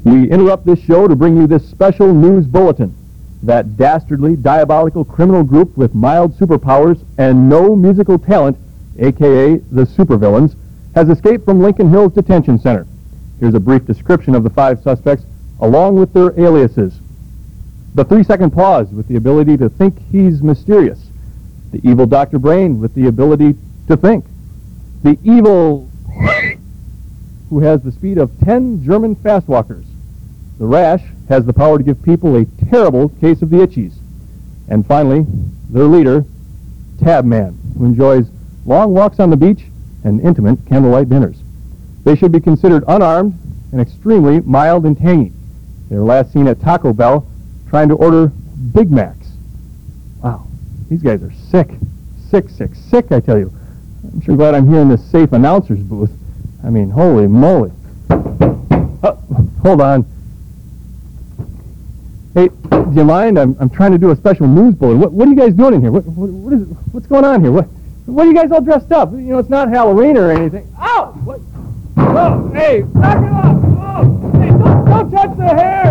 We interrupt this show to bring you this special news bulletin. That dastardly, diabolical criminal group with mild superpowers and no musical talent, a.k.a. the supervillains, has escaped from Lincoln Hills Detention Center. Here's a brief description of the 5 suspects, along with their aliases. The 3-second pause with the ability to think he's mysterious. The evil Dr. Brain with the ability to think. The evil who has the speed of 10 German fast walkers. The Rash has the power to give people a terrible case of the itchies. And finally, their leader, Tab Man, who enjoys long walks on the beach and intimate candlelight dinners. They should be considered unarmed and extremely mild and tangy. They were last seen at Taco Bell trying to order Big Macs. Wow, these guys are sick. Sick, sick, sick, I tell you. I'm sure glad I'm here in this safe announcer's booth. I mean, holy moly. Hold on. Hey, do you mind? I'm trying to do a special news bulletin. What are you guys doing in here? What's going on here? What are you guys all dressed up? You know, it's not Halloween or anything. Ow! What? Oh, hey, knock it off! Oh, hey, don't touch the hair!